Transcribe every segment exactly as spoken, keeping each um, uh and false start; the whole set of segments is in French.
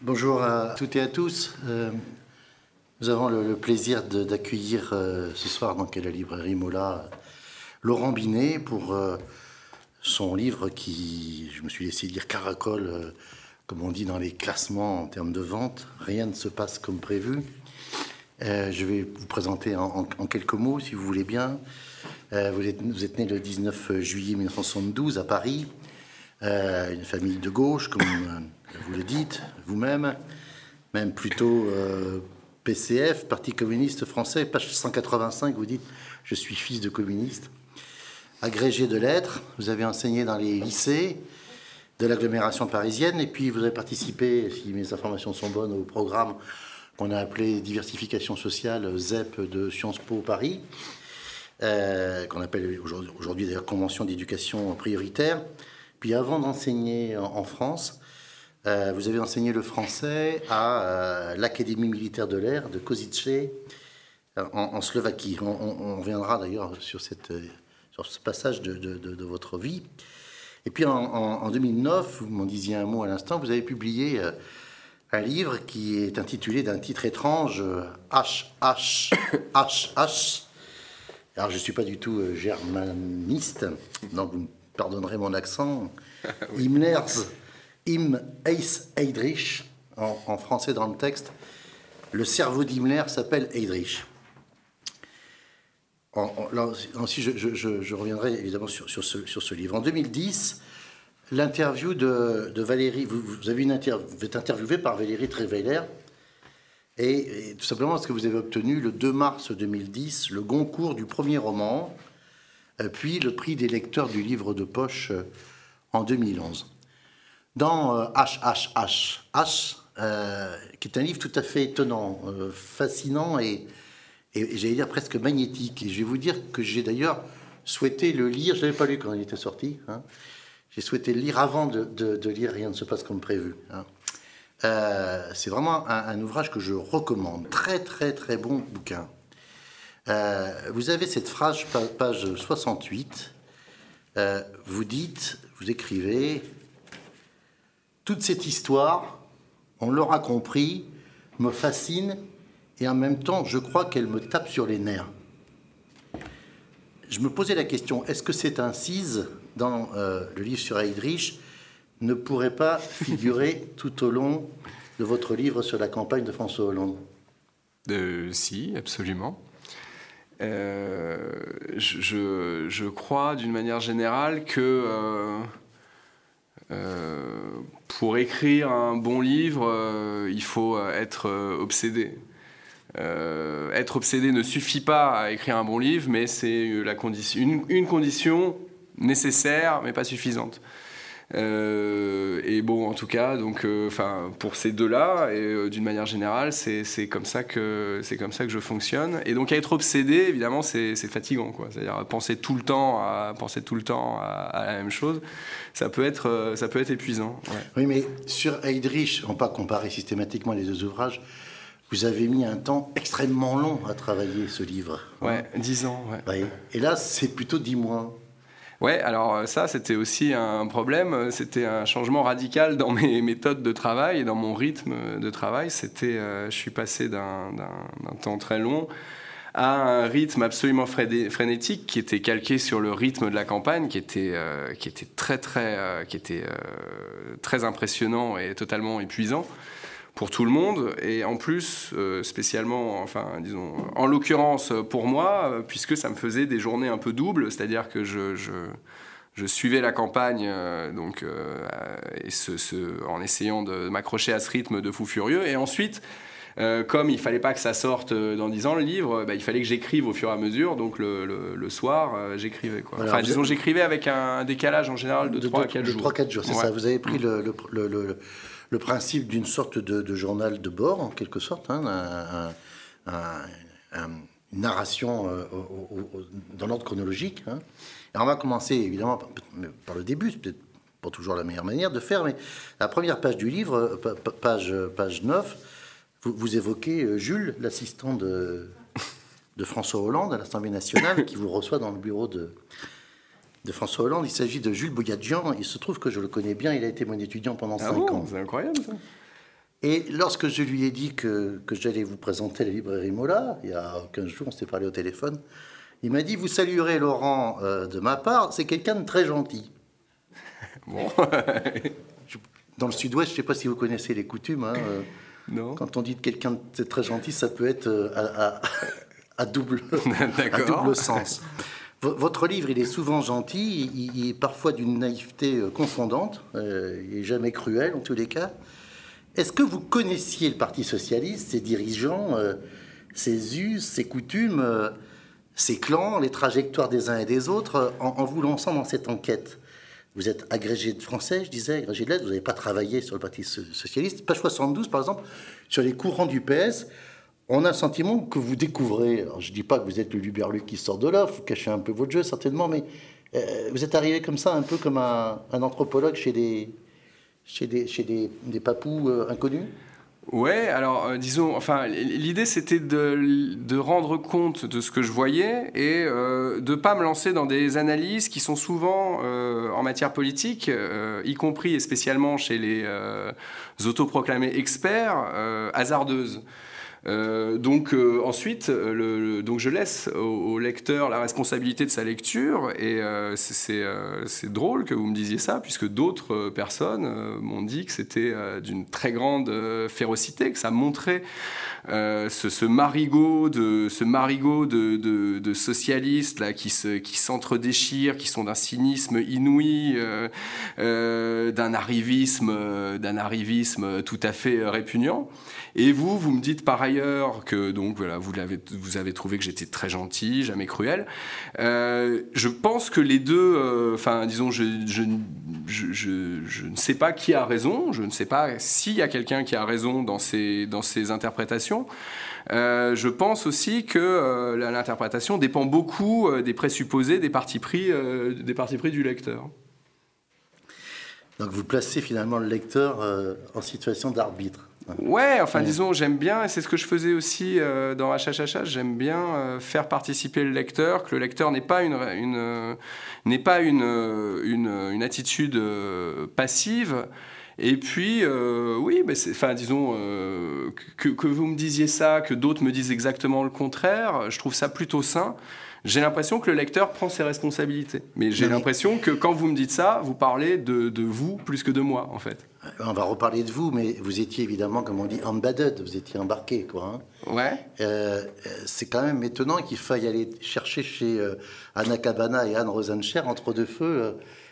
Bonjour à toutes et à tous. Euh, nous avons le, le plaisir de, d'accueillir euh, ce soir donc, à la librairie Mola Laurent Binet pour euh, son livre qui, je me suis laissé lire, caracole, euh, comme on dit dans les classements en termes de vente. Rien ne se passe comme prévu. Euh, je vais vous présenter en, en, en quelques mots, si vous voulez bien. Euh, vous, êtes, vous êtes né le dix-neuf juillet mille neuf cent soixante-douze à Paris. Euh, une famille de gauche, comme euh, vous le dites vous-même, même plutôt euh, P C F, Parti communiste français, page cent quatre-vingt-cinq, vous dites « Je suis fils de communiste ». Agrégé de lettres, vous avez enseigné dans les lycées de l'agglomération parisienne, et puis vous avez participé, si mes informations sont bonnes, au programme qu'on a appelé Diversification sociale, Z E P de Sciences Po Paris, euh, qu'on appelle aujourd'hui, aujourd'hui d'ailleurs Convention d'éducation prioritaire. Puis avant d'enseigner en France, euh, vous avez enseigné le français à euh, l'Académie militaire de l'air de Košice en, en Slovaquie. On, on, on reviendra d'ailleurs sur, cette, sur ce passage de, de, de, de votre vie. Et puis en, en, en deux mille neuf, vous m'en disiez un mot à l'instant, vous avez publié euh, un livre qui est intitulé d'un titre étrange, H H H H. Alors je ne suis pas du tout euh, germaniste, donc vous pardonnerez mon accent, oui. Himmlers, Im Eis Heydrich, en, en français dans le texte, le cerveau d'Himmler s'appelle Heydrich. En, en, là aussi, je, je, je reviendrai évidemment sur, sur, ce, sur ce livre. En deux mille dix, l'interview de, de Valérie, vous, vous, avez une interview, vous êtes interviewé par Valérie Trierweiler, et, et tout simplement parce que vous avez obtenu le deux mars deux mille dix le Goncourt du premier roman, puis le prix des lecteurs du livre de poche en deux mille onze. Dans euh, H H H H, euh, qui est un livre tout à fait étonnant, euh, fascinant et, et, et j'allais dire presque magnétique. Et je vais vous dire que j'ai d'ailleurs souhaité le lire, je ne l'avais pas lu quand il était sorti, hein. J'ai souhaité le lire avant de, de, de lire Rien ne se passe comme prévu. Hein. Euh, c'est vraiment un, un ouvrage que je recommande. Très très très bon bouquin. Euh, vous avez cette phrase, page soixante-huit, euh, vous dites, vous écrivez « Toute cette histoire, on l'aura compris, me fascine et en même temps, je crois qu'elle me tape sur les nerfs. » Je me posais la question, est-ce que cette incise dans euh, le livre sur Heydrich ne pourrait pas figurer tout au long de votre livre sur la campagne de François Hollande ? euh, Si, absolument. Euh, je, je crois d'une manière générale que euh, euh, pour écrire un bon livre, euh, il faut être obsédé. Euh, être obsédé ne suffit pas à écrire un bon livre, mais c'est la condition, une, une condition nécessaire, mais pas suffisante. Euh, et bon, en tout cas, donc, euh, pour ces deux-là, et euh, d'une manière générale, c'est, c'est, comme ça que, c'est comme ça que je fonctionne. Et donc, à être obsédé, évidemment, c'est, c'est fatigant, quoi. C'est-à-dire penser tout le temps à, penser tout le temps à, à la même chose, ça peut être, euh, ça peut être épuisant. Ouais. Oui, mais sur Heydrich, on ne va pas comparer systématiquement les deux ouvrages. Vous avez mis un temps extrêmement long à travailler ce livre. Ouais, dix ans, ouais. Oui. Et là, c'est plutôt dix mois. Ouais, alors ça, c'était aussi un problème. C'était un changement radical dans mes méthodes de travail et dans mon rythme de travail. C'était, euh, je suis passé d'un, d'un, d'un temps très long à un rythme absolument frénétique qui était calqué sur le rythme de la campagne, qui était, euh, qui était très, très, euh, qui était euh, très impressionnant et totalement épuisant pour tout le monde, et en plus, euh, spécialement, enfin, disons, en l'occurrence pour moi, euh, puisque ça me faisait des journées un peu doubles, c'est-à-dire que je, je, je suivais la campagne, euh, donc, euh, et ce, ce, en essayant de m'accrocher à ce rythme de fou furieux, et ensuite, euh, comme il ne fallait pas que ça sorte dans dix ans, le livre, bah, il fallait que j'écrive au fur et à mesure, donc le, le, le soir, euh, j'écrivais, quoi. Enfin, disons, avez... j'écrivais avec un décalage en général de, de trois à quatre jours. De trois à quatre jours, c'est ouais. Ça. Vous avez pris mmh. le... le, le, le... le principe d'une sorte de, de journal de bord, en quelque sorte, hein, un, un, un, une narration euh, au, au, dans l'ordre chronologique. Hein. Et on va commencer, évidemment, par, par le début, c'est peut-être pas toujours la meilleure manière de faire, mais la première page du livre, page, page neuf, vous, vous évoquez Jules, l'assistant de, de François Hollande à l'Assemblée nationale, qui vous reçoit dans le bureau de... de François Hollande. Il s'agit de Jules Boyadjian. Il se trouve que je le connais bien. Il a été mon étudiant pendant ah cinq bon, ans. C'est incroyable, ça. Et lorsque je lui ai dit que, que j'allais vous présenter la librairie Mola, il y a quinze jours, on s'est parlé au téléphone, il m'a dit « Vous saluerez Laurent euh, de ma part, c'est quelqu'un de très gentil. » Bon. Dans le sud-ouest, je ne sais pas si vous connaissez les coutumes. Hein, euh, non. Quand on dit de quelqu'un de très gentil, ça peut être euh, à, à, à, double, à double sens. V- votre livre, il est souvent gentil, il, il est parfois d'une naïveté euh, confondante, euh, il n'est jamais cruel en tous les cas. Est-ce que vous connaissiez le Parti socialiste, ses dirigeants, euh, ses us, ses coutumes, euh, ses clans, les trajectoires des uns et des autres, euh, en, en vous lançant dans cette enquête? Vous êtes agrégé de français, je disais, agrégé de lettres, vous n'avez pas travaillé sur le Parti socialiste. Page soixante-douze, par exemple, sur les courants du P S, on a le sentiment que vous découvrez. Alors, je ne dis pas que vous êtes le Luberluc qui sort de là, vous cachez un peu votre jeu, certainement, mais euh, vous êtes arrivé comme ça, un peu comme un, un anthropologue chez des, chez des, chez des, des papous euh, inconnus. Ouais, alors euh, disons, enfin, l'idée c'était de, de rendre compte de ce que je voyais et euh, de ne pas me lancer dans des analyses qui sont souvent, euh, en matière politique, euh, y compris et spécialement chez les euh, autoproclamés experts, euh, hasardeuses. Euh, donc euh, ensuite, le, le, donc je laisse au, au lecteur la responsabilité de sa lecture et euh, c'est, c'est, euh, c'est drôle que vous me disiez ça puisque d'autres euh, personnes euh, m'ont dit que c'était euh, d'une très grande euh, férocité, que ça montrait euh, ce, ce marigot de, ce marigot de, de, de socialistes là, qui, se, qui s'entre-déchirent, qui sont d'un cynisme inouï, euh, euh, d'un arrivisme, d'un arrivisme tout à fait répugnant. Et vous, vous me dites par ailleurs que donc voilà, vous l'avez, vous avez trouvé que j'étais très gentil, jamais cruel. Euh, je pense que les deux, enfin euh, disons, je, je, je, je, je ne sais pas qui a raison, je ne sais pas s'il y a quelqu'un qui a raison dans ces, dans ces interprétations. Euh, je pense aussi que euh, l'interprétation dépend beaucoup euh, des présupposés, des partis pris, euh, des partis pris du lecteur. Donc vous placez finalement le lecteur euh, en situation d'arbitre. Ouais, enfin, ouais. disons, j'aime bien, et c'est ce que je faisais aussi euh, dans H H H H, j'aime bien euh, faire participer le lecteur, que le lecteur n'ait pas une, une, euh, n'ait pas une, une, une attitude euh, passive. Et puis, euh, oui, bah c'est, enfin, disons, euh, que, que vous me disiez ça, que d'autres me disent exactement le contraire, je trouve ça plutôt sain. J'ai l'impression que le lecteur prend ses responsabilités. Mais j'ai non, l'impression mais... que quand vous me dites ça, vous parlez de, de vous plus que de moi, en fait. On va reparler de vous, mais vous étiez évidemment, comme on dit, embedded, vous étiez embarqué, quoi. Hein. Ouais. Euh, c'est quand même étonnant qu'il faille aller chercher chez euh, Anna Cabana et Anne Rosencher, entre deux feux, euh,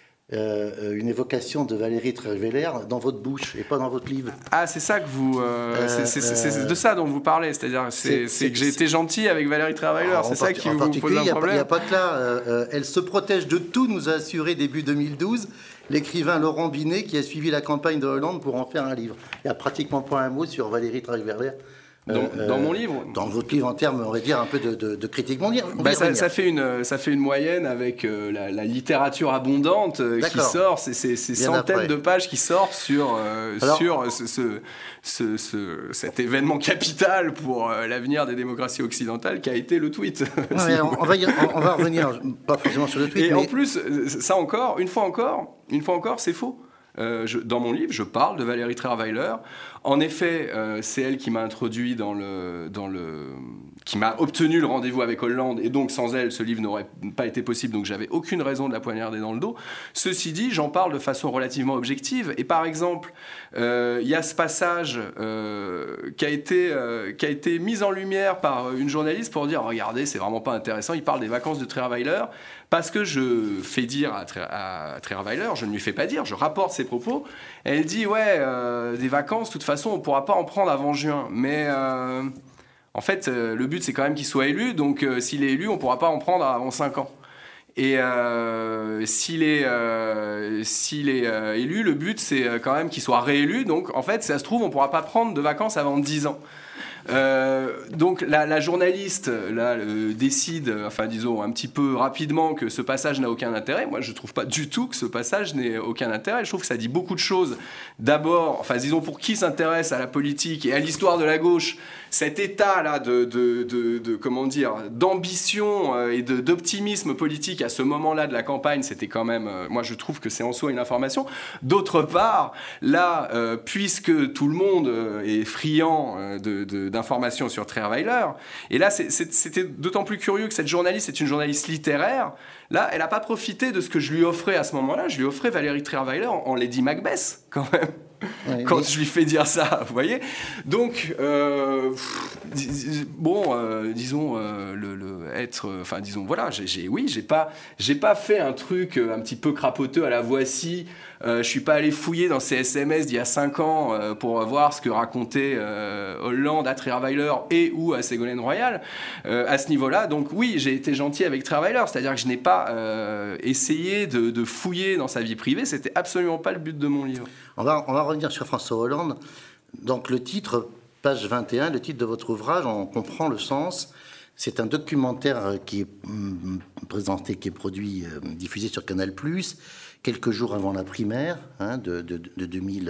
euh, une évocation de Valérie Trierweiler dans votre bouche et pas dans votre livre. Ah, c'est ça que vous... Euh, euh, c'est, c'est, c'est, c'est de ça dont vous parlez, c'est-à-dire c'est, c'est, c'est que j'ai été gentil avec Valérie Trierweiler, c'est ça qui vous pose un problème. Il n'y a pas que là. Euh, elle se protège de tout, nous a assuré début deux mille douze l'écrivain Laurent Binet qui a suivi la campagne de Hollande pour en faire un livre. Il n'y a pratiquement pas un mot sur Valérie Trierweiler. Dans, euh, dans mon livre Dans votre livre, en termes, on va dire, un peu de, de, de critique mondiale. Bah ça, ça, fait une, ça fait une moyenne avec euh, la, la littérature abondante euh, qui sort, c'est, c'est, c'est centaines après. de pages qui sortent sur, euh, Alors, sur ce, ce, ce, ce, cet événement capital pour euh, l'avenir des démocraties occidentales qui a été le tweet. Ouais, on, on, va y, on, on va revenir, pas forcément sur le tweet. Et mais... en plus, ça encore, une fois encore, une fois encore, c'est faux. Euh, je, dans mon livre, je parle de Valérie Trierweiler. En effet, euh, c'est elle qui m'a introduit dans le, dans le, qui m'a obtenu le rendez-vous avec Hollande, et donc sans elle, ce livre n'aurait pas été possible. Donc j'avais aucune raison de la poignarder dans le dos. Ceci dit, j'en parle de façon relativement objective. Et par exemple, il euh, y a ce passage euh, qui a été, euh, qui a été mis en lumière par une journaliste pour dire, regardez, c'est vraiment pas intéressant. Il parle des vacances de Trierweiler. Parce que je fais dire à, Tri- à Trierweiler, je ne lui fais pas dire, je rapporte ses propos. Elle dit, ouais, euh, des vacances, de toute façon, on ne pourra pas en prendre avant juin. Mais euh, en fait, euh, le but, c'est quand même qu'il soit élu. Donc, euh, s'il est élu, on ne pourra pas en prendre avant cinq ans. Et euh, s'il est, euh, s'il est euh, élu, le but, c'est quand même qu'il soit réélu. Donc, en fait, si ça se trouve, on ne pourra pas prendre de vacances avant dix ans. Euh, donc la, la journaliste là, euh, décide, enfin disons un petit peu rapidement que ce passage n'a aucun intérêt. Moi je trouve pas du tout que ce passage n'ait aucun intérêt. Je trouve que ça dit beaucoup de choses. D'abord, enfin disons pour qui s'intéresse à la politique et à l'histoire de la gauche, cet état là de, de, de, de comment dire, d'ambition et de, d'optimisme politique à ce moment-là de la campagne, c'était quand même, euh, moi je trouve que c'est en soi une information. D'autre part, là, euh, puisque tout le monde euh, est friand euh, de, de, d'informations sur Trierweiler, et là c'est, c'est, c'était d'autant plus curieux que cette journaliste est une journaliste littéraire. Là, elle n'a pas profité de ce que je lui offrais à ce moment-là. Je lui offrais Valérie Trierweiler en, en Lady Macbeth, quand même. Oui, quand oui. je lui fais dire ça, vous voyez. Donc, euh, pff, bon, euh, disons, euh, le, le être, enfin, euh, disons, voilà, j'ai, j'ai, oui, j'ai pas, j'ai pas fait un truc un petit peu crapoteux à la Voici. Euh, je suis pas allé fouiller dans ces S M S d'il y a cinq ans euh, pour voir ce que racontait euh, Hollande à Trierweiler et ou à Ségolène Royal euh, à ce niveau-là. Donc oui, j'ai été gentil avec Trierweiler, c'est-à-dire que je n'ai pas euh, essayé de, de fouiller dans sa vie privée. C'était absolument pas le but de mon livre. On va, on va revenir sur François Hollande. Donc le titre, page vingt et un, le titre de votre ouvrage, on comprend le sens. C'est un documentaire qui est présenté, qui est produit, euh, diffusé sur Canal plus, quelques jours avant la primaire hein, de, de, de deux mille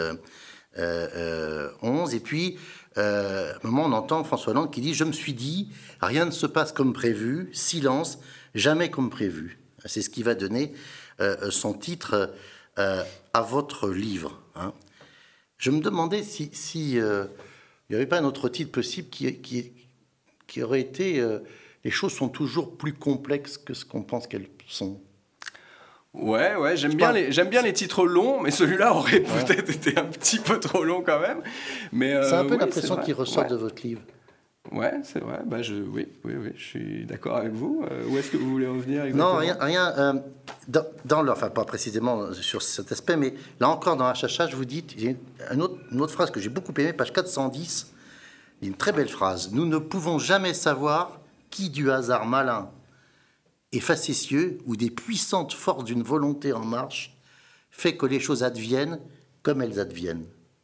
onze. Et puis, euh, à un moment, on entend François Hollande qui dit « Je me suis dit, rien ne se passe comme prévu, silence, jamais comme prévu ». C'est ce qui va donner euh, son titre euh, à votre livre. Hein. Je me demandais si, si euh, il n'y avait pas un autre titre possible qui, qui, qui aurait été euh, « Les choses sont toujours plus complexes que ce qu'on pense qu'elles sont ». Ouais, ouais, j'aime bien, les, j'aime bien les titres longs, mais celui-là aurait ouais. peut-être été un petit peu trop long quand même. Mais, euh, c'est un peu oui, l'impression qui ressort ouais. de votre livre. Ouais, c'est vrai. Bah, je, oui, oui, oui, je suis d'accord avec vous. Euh, où est-ce que vous voulez revenir exactement ? Non, rien. rien euh, dans, dans le, enfin, pas précisément sur cet aspect, mais là encore, dans Hachachach, vous dites, il y a une autre, une autre phrase que j'ai beaucoup aimée, page quatre cent dix, une très belle phrase. « Nous ne pouvons jamais savoir qui du hasard malin et facétieux ou des puissantes forces d'une volonté en marche fait que les choses adviennent comme elles adviennent. »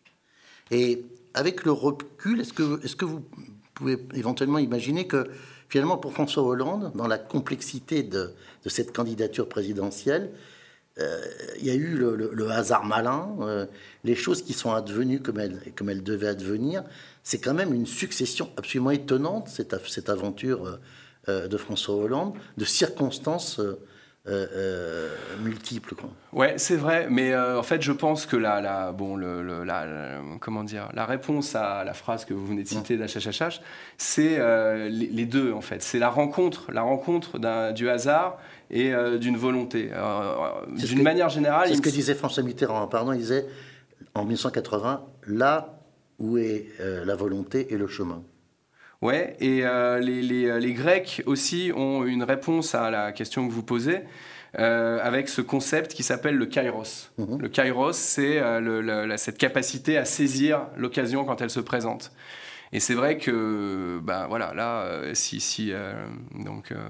Et avec le recul, est-ce que, est-ce que vous pouvez éventuellement imaginer que finalement pour François Hollande, dans la complexité de, de cette candidature présidentielle, euh, il y a eu le, le, le hasard malin, euh, les choses qui sont advenues comme elles, comme elles devaient advenir. C'est quand même une succession absolument étonnante, cette, cette aventure euh, Euh, de François Hollande, de circonstances euh, euh, multiples. Quoi. Ouais, c'est vrai, mais euh, en fait, je pense que la, la, bon, le, le, la, la, comment dire, la réponse à la phrase que vous venez de citer d'Hachachach, c'est euh, les, les deux, en fait. C'est la rencontre, la rencontre d'un, du hasard et euh, d'une volonté. Euh, d'une que, manière générale... C'est ce que me... disait François Mitterrand, pardon, il disait, en dix-neuf cent quatre-vingts, là où est euh, la volonté et le chemin. Ouais, et euh, les, les, les Grecs aussi ont une réponse à la question que vous posez euh, avec ce concept qui s'appelle le kairos. Mmh. Le kairos, c'est euh, le, le, cette capacité à saisir l'occasion quand elle se présente. Et c'est vrai que, ben voilà, là, euh, si, si, euh, donc, euh,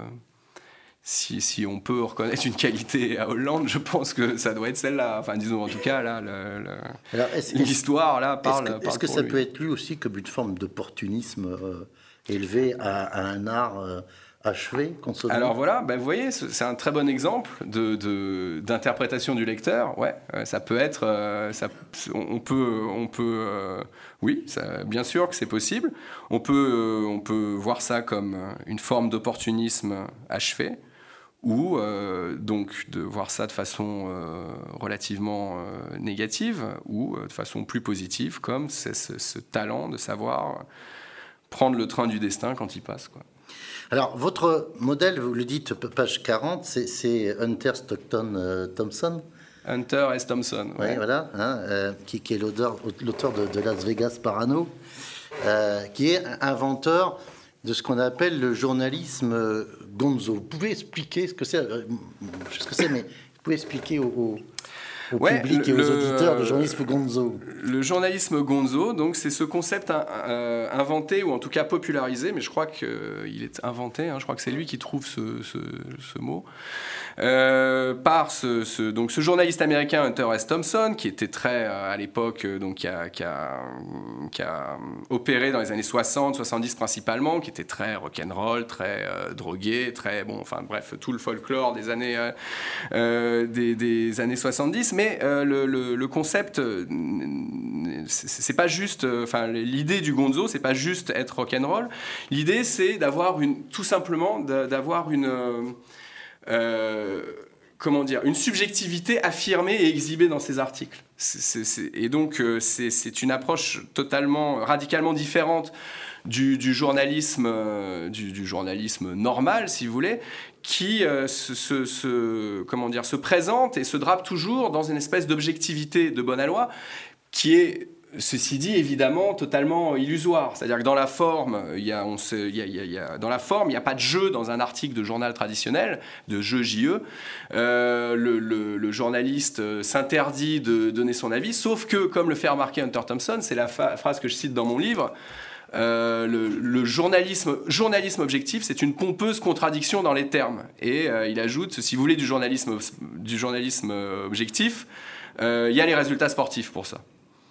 si, si on peut reconnaître une qualité à Hollande, je pense que ça doit être celle-là. Enfin, disons, en tout cas, là, le, le, Alors, est-ce, l'histoire là parle. Est-ce que, parle est-ce que ça lui. peut être lu aussi comme une forme d'opportunisme euh, élevé à, à un art euh, achevé, consommé. Alors voilà, ben vous voyez, c'est un très bon exemple de, de, d'interprétation du lecteur. Ouais, ça peut être, euh, ça, on peut, on peut, euh, oui, ça, bien sûr que c'est possible. On peut, euh, on peut voir ça comme une forme d'opportunisme achevé, ou euh, donc de voir ça de façon euh, relativement euh, négative, ou euh, de façon plus positive, comme c'est ce, ce talent de savoir prendre le train du destin quand il passe, quoi. Alors, votre modèle, vous le dites, page quarante, c'est, c'est Hunter Stockton euh, Thompson. Hunter S. Thompson. Oui, ouais. Voilà, hein, euh, qui, qui est l'auteur, l'auteur de, de Las Vegas Parano, euh, qui est inventeur de ce qu'on appelle le journalisme gonzo. Vous pouvez expliquer ce que c'est, euh, ce que c'est, mais vous pouvez expliquer aux... aux au ouais, public le, et aux auditeurs le journalisme gonzo. Le journalisme gonzo, donc c'est ce concept euh, inventé, ou en tout cas popularisé, mais je crois qu'il euh, est inventé, hein, je crois que c'est lui qui trouve ce, ce, ce mot, euh, par ce, ce, donc ce journaliste américain Hunter S. Thompson, qui était très, euh, à l'époque, donc, qui, a, qui, a, qui a opéré dans les années soixante, soixante-dix principalement, qui était très rock'n'roll, très euh, drogué, très, bon, enfin bref, tout le folklore des années, euh, euh, des, des années soixante-dix, mais euh, le, le, le concept, euh, c'est, c'est pas juste, enfin, euh, l'idée du gonzo, c'est pas juste être rock'n'roll, l'idée c'est d'avoir une, tout simplement, d'avoir une... Euh, euh, comment dire, une subjectivité affirmée et exhibée dans ces articles. C'est, c'est, c'est, et donc, euh, c'est, c'est une approche totalement, radicalement différente du, du journalisme, euh, du, du journalisme normal, si vous voulez, qui euh, se, se, se, comment dire, se présente et se drape toujours dans une espèce d'objectivité de bonne aloi, qui est, ceci dit, évidemment, totalement illusoire. C'est-à-dire que dans la forme, il y a, on se, il y a, il y a, dans la forme, il n'y a pas de jeu dans un article de journal traditionnel, de jeu J E. Euh, le, le, le journaliste s'interdit de donner son avis, sauf que, comme le fait remarquer Hunter Thompson, c'est la fa- phrase que je cite dans mon livre, Euh, le, le journalisme, journalisme objectif, c'est une pompeuse contradiction dans les termes. Et euh, il ajoute, si vous voulez du journalisme, du journalisme objectif, euh, il y a les résultats sportifs pour ça.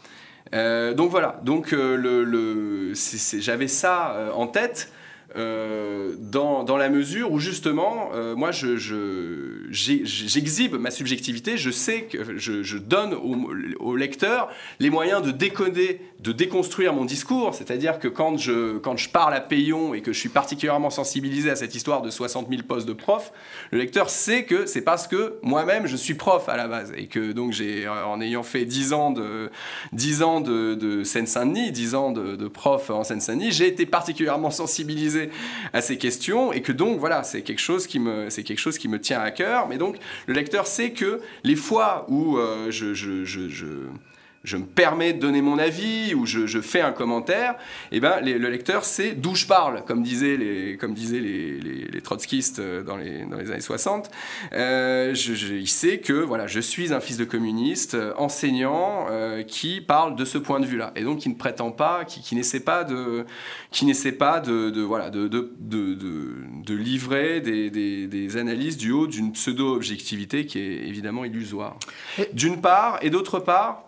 Euh, donc voilà, donc, euh, le, le, c'est, c'est, j'avais ça euh, en tête. Euh, dans, dans la mesure où justement euh, moi je, je, j'ai, j'exhibe ma subjectivité, je sais que je, je donne au, au lecteur les moyens de décoder, de déconstruire mon discours, c'est-à-dire que quand je, quand je parle à Payon et que je suis particulièrement sensibilisé à cette histoire de soixante mille postes de prof, le lecteur sait que c'est parce que moi-même je suis prof à la base et que donc j'ai, en ayant fait dix ans de, dix ans de, de Seine-Saint-Denis, dix ans de, de prof en Seine-Saint-Denis, j'ai été particulièrement sensibilisé à ces questions et que donc voilà, c'est quelque chose qui me, c'est quelque chose qui me tient à cœur. Mais donc le lecteur sait que les fois où euh, je, je, je, je je me permets de donner mon avis ou je, je fais un commentaire, eh ben, les, le lecteur sait d'où je parle, comme disaient les, comme disaient les, les, les trotskistes dans les, dans les années soixante. Euh, je, je, il sait que voilà, je suis un fils de communiste, euh, enseignant, euh, qui parle de ce point de vue-là, et donc qui ne prétend pas, qui, qui n'essaie pas de, qui n'essaie pas de, de, voilà, de, de, de, de, de livrer des, des, des analyses du haut d'une pseudo-objectivité qui est évidemment illusoire. D'une part, et d'autre part,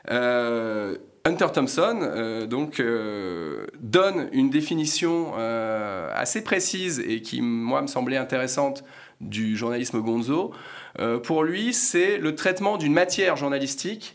Euh, Hunter Thompson euh, donc, euh, donne une définition euh, assez précise et qui, moi, me semblait intéressante du journalisme gonzo. Euh, pour lui, c'est le traitement d'une matière journalistique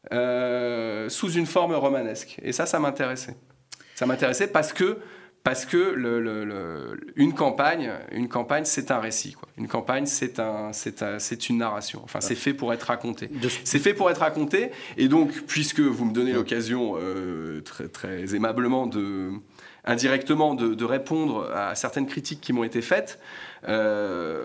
euh, sous une forme romanesque. Et ça, ça m'intéressait. Ça m'intéressait parce que Parce que le, le, le, une campagne, une campagne, c'est un récit, quoi. Une campagne, c'est, un, c'est, un, c'est une narration. Enfin, c'est fait pour être raconté. C'est fait pour être raconté. Et donc, puisque vous me donnez l'occasion, euh, très, très aimablement, de, indirectement, de, de répondre à certaines critiques qui m'ont été faites, euh,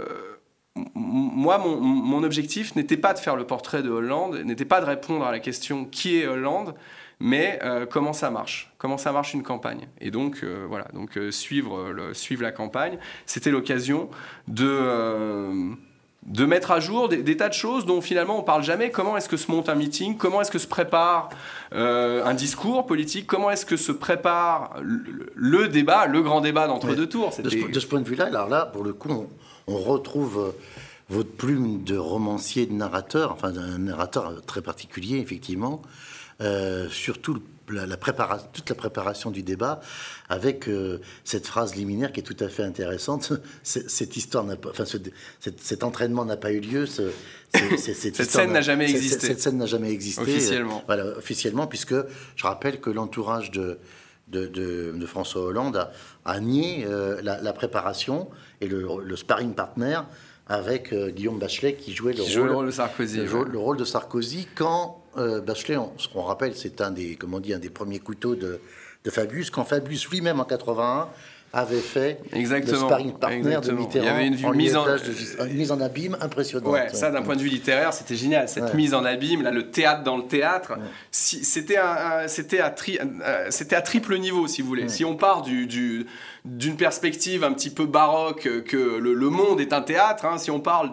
moi, mon, mon objectif n'était pas de faire le portrait de Hollande, n'était pas de répondre à la question « Qui est Hollande ?», mais euh, comment ça marche, comment ça marche une campagne. Et donc, euh, voilà, donc, euh, suivre, le, suivre la campagne, c'était l'occasion de, euh, de mettre à jour des, des tas de choses dont finalement on ne parle jamais. Comment est-ce que se monte un meeting ? Comment est-ce que se prépare euh, un discours politique ? Comment est-ce que se prépare le, le débat, le grand débat d'entre-deux tours ? de, ce, de ce point de vue-là, alors là, pour le coup, on, on retrouve votre plume de romancier, de narrateur, enfin d'un narrateur très particulier, effectivement. Euh, surtout la, la prépara- toute la préparation du débat avec euh, cette phrase liminaire qui est tout à fait intéressante. C'est, cette histoire n'a pas, enfin, ce, cet, cet entraînement n'a pas eu lieu. Ce, c'est, c'est, cette cette scène n'a jamais existé. Cette, cette scène n'a jamais existé officiellement. Euh, voilà, officiellement, puisque je rappelle que l'entourage de de, de, de François Hollande a, a nié euh, la, la préparation et le, le sparring partner avec euh, Guillaume Bachelet qui jouait le, qui rôle, le rôle de Sarkozy. Le, ouais. le rôle de Sarkozy quand euh, Bachelet, on, ce qu'on rappelle, c'est un des, comment on dit, un des premiers couteaux de, de Fabius, quand Fabius lui-même en quatre-vingt-un avait fait Exactement. le sparring partner Exactement. de Mitterrand. Il y avait une, en mise, en... de, une mise en abîme impressionnante. Ouais, ça d'un point de vue littéraire, c'était génial. Cette ouais. mise en abîme, là, le théâtre dans le théâtre, ouais. si, c'était, un, un, c'était, à tri, euh, c'était à triple niveau, si vous voulez. Ouais. Si on part du, du, d'une perspective un petit peu baroque, que le, le monde est un théâtre, hein, si on parle du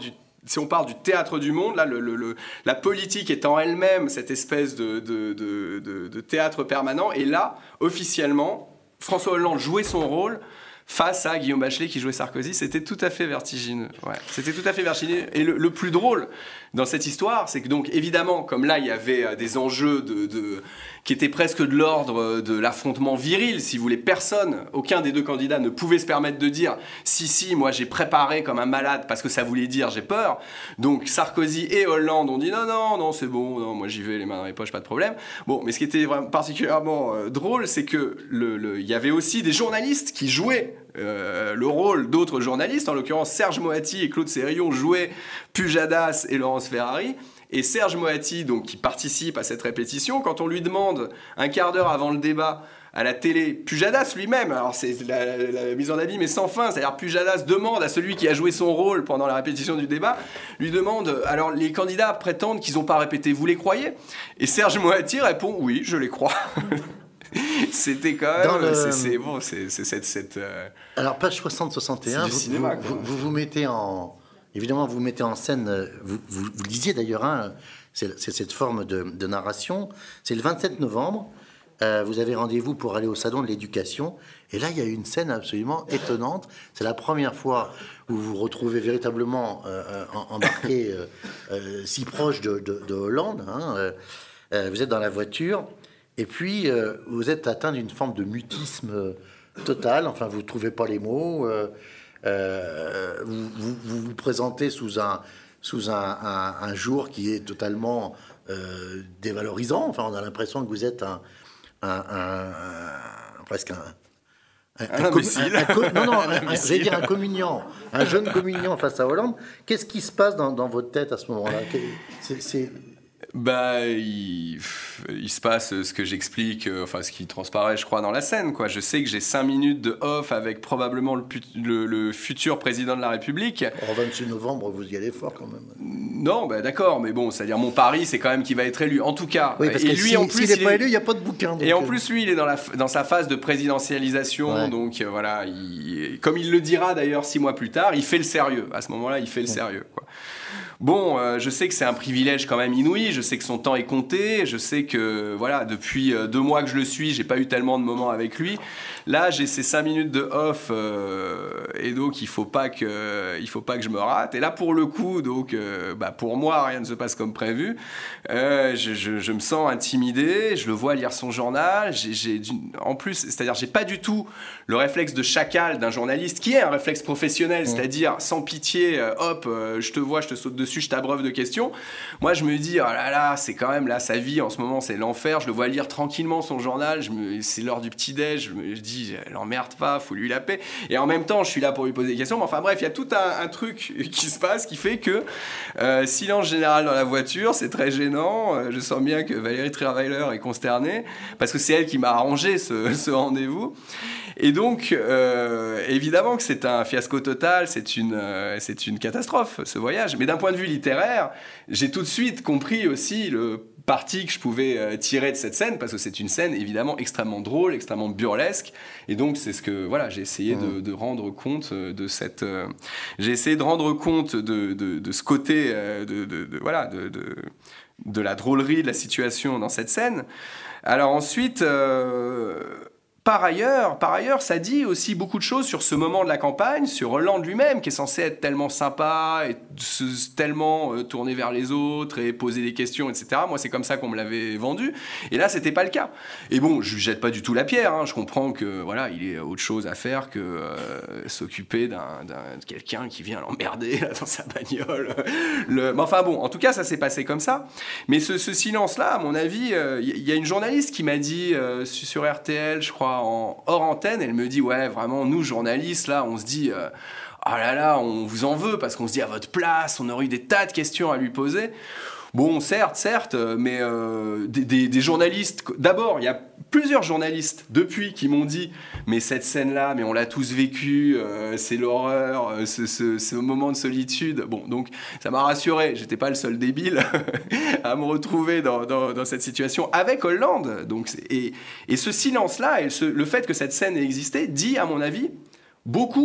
si on parle du théâtre du monde, là, le, le, le, la politique est en elle-même cette espèce de, de, de, de, de théâtre permanent. Et là, officiellement, François Hollande jouait son rôle face à Guillaume Bachelet qui jouait Sarkozy. C'était tout à fait vertigineux. Ouais, c'était tout à fait vertigineux. Et le, le plus drôle dans cette histoire, c'est que donc évidemment, comme là, il y avait des enjeux de, de, qui étaient presque de l'ordre de l'affrontement viril, si vous voulez, personne, aucun des deux candidats ne pouvait se permettre de dire « si, si, moi j'ai préparé comme un malade parce que ça voulait dire j'ai peur ». Donc Sarkozy et Hollande ont dit « non, non, non, c'est bon, non, moi j'y vais, les mains dans les poches, pas de problème ». Bon, mais ce qui était vraiment particulièrement euh, drôle, c'est que le, le, il y avait aussi des journalistes qui jouaient Euh, le rôle d'autres journalistes, en l'occurrence Serge Moati et Claude Sérillon jouaient Pujadas et Laurence Ferrari. Et Serge Moati, donc, qui participe à cette répétition, quand on lui demande un quart d'heure avant le débat à la télé, Pujadas lui-même, alors c'est la, la, la mise en abîme est sans fin, c'est-à-dire Pujadas demande à celui qui a joué son rôle pendant la répétition du débat, lui demande, alors les candidats prétendent qu'ils n'ont pas répété, vous les croyez ? Et Serge Moati répond, oui, je les crois. C'était quand même. Le... C'est, c'est bon, c'est, c'est cette. cette euh... Alors, page soixante soixante et un, vous, cinéma, vous, vous, vous mettez en. Évidemment, vous mettez en scène. Vous, vous, vous lisiez d'ailleurs, hein, c'est, c'est cette forme de, de narration. C'est le vingt-sept novembre. Euh, vous avez rendez-vous pour aller au salon de l'éducation. Et là, il y a une scène absolument étonnante. C'est la première fois où vous vous retrouvez véritablement euh, embarqué euh, euh, si proche de, de, de Hollande. Hein, euh, vous êtes dans la voiture. Et puis, euh, vous êtes atteint d'une forme de mutisme euh, total. Enfin, vous ne trouvez pas les mots. Euh, euh, vous, vous, vous vous présentez sous un, sous un, un, un jour qui est totalement euh, dévalorisant. Enfin, on a l'impression que vous êtes un, un, un, un presque un... Un, un, un imbécile. Un, un, non, non, un, j'allais dire un communiant, un jeune communiant face à Hollande. Qu'est-ce qui se passe dans, dans votre tête à ce moment-là ? c'est, c'est... Bah, il, il se passe ce que j'explique, enfin ce qui transparaît, je crois, dans la scène, quoi. Je sais que j'ai cinq minutes de off avec probablement le, le, le futur président de la République. En vingt-six novembre, vous y allez fort quand même. Non, bah d'accord, mais bon, c'est-à-dire mon pari, c'est quand même qu'il va être élu. En tout cas, oui, parce et que lui, si, en plus, s'il n'est pas est... élu, il n'y a pas de bouquin. Et en plus, lui, il est dans, la, dans sa phase de présidentialisation, ouais. donc euh, voilà, il, comme il le dira d'ailleurs six mois plus tard, il fait le sérieux. À ce moment-là, il fait le ouais. sérieux, quoi. Bon, euh, je sais que c'est un privilège quand même inouï, je sais que son temps est compté, je sais que voilà, depuis euh, deux mois que je le suis, j'ai pas eu tellement de moments avec lui. Là, j'ai ces cinq minutes de off euh, et donc il faut pas que euh, il faut pas que je me rate. Et là, pour le coup, donc euh, bah, pour moi, rien ne se passe comme prévu. Euh, je, je, je me sens intimidé, je le vois lire son journal. J'ai, j'ai en plus, c'est-à-dire, j'ai pas du tout le réflexe de chacal d'un journaliste qui est un réflexe professionnel, mmh. c'est-à-dire sans pitié, euh, hop, euh, je te vois, je te saute dessus, je t'abreuve de questions. Moi, je me dis, oh là là, c'est quand même là, sa vie en ce moment, c'est l'enfer. Je le vois lire tranquillement son journal. Je me, c'est l'heure du petit-déj. Je me dis, elle emmerde pas, faut lui la paix. Et en même temps, je suis là pour lui poser des questions. Mais enfin bref, il y a tout un, un truc qui se passe qui fait que euh, silence général dans la voiture, c'est très gênant. Euh, je sens bien que Valérie Trierweiler est consternée parce que c'est elle qui m'a arrangé ce, ce rendez-vous. Et donc, euh, évidemment que c'est un fiasco total, c'est une, euh, c'est une catastrophe, ce voyage. Mais d'un point de vue littéraire, j'ai tout de suite compris aussi le parti que je pouvais euh, tirer de cette scène, parce que c'est une scène évidemment extrêmement drôle, extrêmement burlesque. Et donc, c'est ce que voilà, j'ai essayé de, de rendre compte de cette... Euh, j'ai essayé de rendre compte de, de, de ce côté, euh, de, de, de, voilà, de, de, de la drôlerie de la situation dans cette scène. Alors ensuite... Euh, Par ailleurs, par ailleurs, ça dit aussi beaucoup de choses sur ce moment de la campagne, sur Hollande lui-même, qui est censé être tellement sympa, et se, tellement euh, tourné vers les autres, et poser des questions, et cetera. Moi, c'est comme ça qu'on me l'avait vendu. Et là, c'était pas le cas. Et bon, je lui jette pas du tout la pierre. Hein. Je comprends que voilà, il ait autre chose à faire que euh, s'occuper d'un, d'un, de quelqu'un qui vient l'emmerder là, dans sa bagnole. Le... Mais enfin bon, en tout cas, ça s'est passé comme ça. Mais ce, ce silence-là, à mon avis, il euh, y, y a une journaliste qui m'a dit euh, sur R T L, je crois, en hors antenne, elle me dit ouais vraiment nous journalistes là on se dit euh, oh là là on vous en veut parce qu'on se dit à votre place on aurait eu des tas de questions à lui poser. Bon, certes, certes, mais euh, des, des, des journalistes... D'abord, il y a plusieurs journalistes, depuis, qui m'ont dit « Mais cette scène-là, mais on l'a tous vécu, euh, c'est l'horreur, euh, ce, ce, ce moment de solitude. » Bon, donc, ça m'a rassuré. J'étais pas le seul débile à me retrouver dans, dans, dans cette situation avec Hollande. Donc, et, et ce silence-là, et ce, le fait que cette scène ait existé, dit, à mon avis, beaucoup